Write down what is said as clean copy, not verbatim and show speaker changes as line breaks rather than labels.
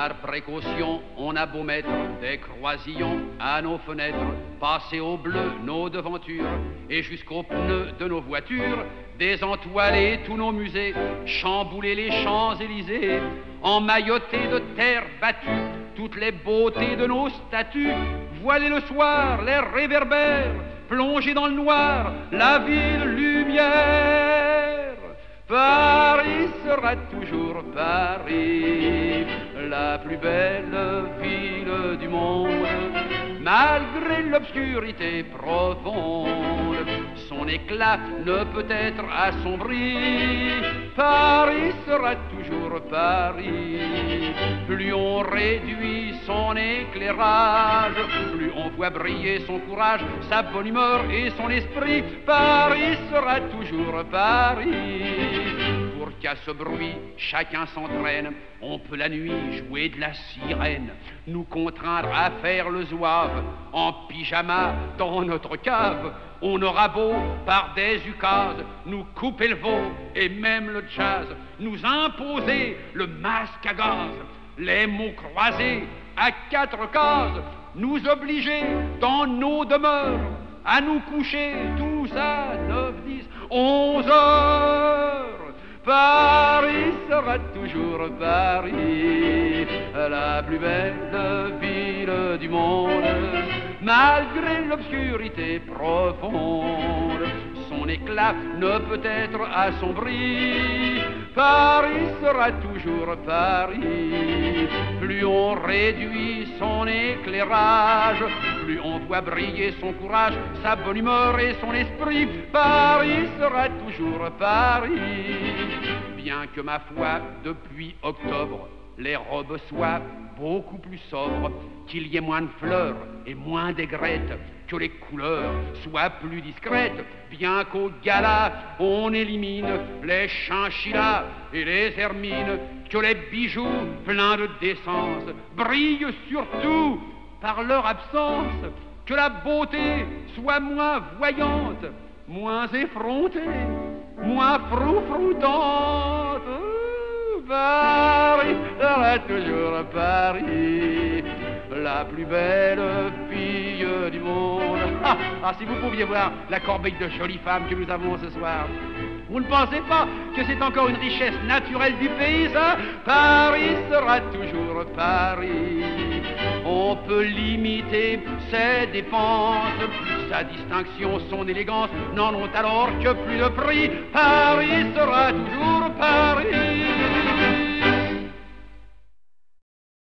Par précaution, on a beau mettre des croisillons à nos fenêtres, passer au bleu nos devantures et jusqu'aux pneus de nos voitures, désentoiler tous nos musées, chambouler les Champs-Élysées, emmailloter de terre battue toutes les beautés de nos statues, voiler le soir les réverbères, plonger dans le noir la ville lumière. Paris sera toujours Paris, la plus belle ville du monde, malgré l'obscurité profonde, son éclat ne peut être assombri. Paris sera toujours Paris, plus on réduit son éclairage, plus on voit briller son courage, sa bonne humeur et son esprit. Paris sera toujours Paris. Pour qu'à ce bruit chacun s'entraîne, on peut la nuit jouer de la sirène, nous contraindre à faire le zouave en pyjama dans notre cave. On aura beau par des ukases nous couper le veau et même le jazz, nous imposer le masque à gaz, les mots croisés à 4 cases, nous obliger dans nos demeures à nous coucher tous à 9, 10, 11 heures. Paris sera toujours Paris, la plus belle ville du monde, malgré l'obscurité profonde, son éclat ne peut être assombri. Paris sera toujours Paris, plus on réduit son éclairage, plus on voit briller son courage, sa bonne humeur et son esprit. Paris sera toujours Paris. Bien que ma foi, depuis octobre, les robes soient beaucoup plus sobres, qu'il y ait moins de fleurs et moins d'aigrettes, que les couleurs soient plus discrètes, bien qu'au gala on élimine les chinchillas et les hermines, que les bijoux pleins de décence brillent surtout par leur absence, que la beauté soit moins voyante, moins effrontée, moins froufroutante. Paris sera toujours Paris, la plus belle fille du monde. Si vous pouviez voir la corbeille de jolies femmes que nous avons ce soir. Vous ne pensez pas que c'est encore une richesse naturelle du pays, ça? Paris sera toujours Paris. On peut limiter ses dépenses, sa distinction, son élégance n'en ont alors que plus de prix. Paris sera toujours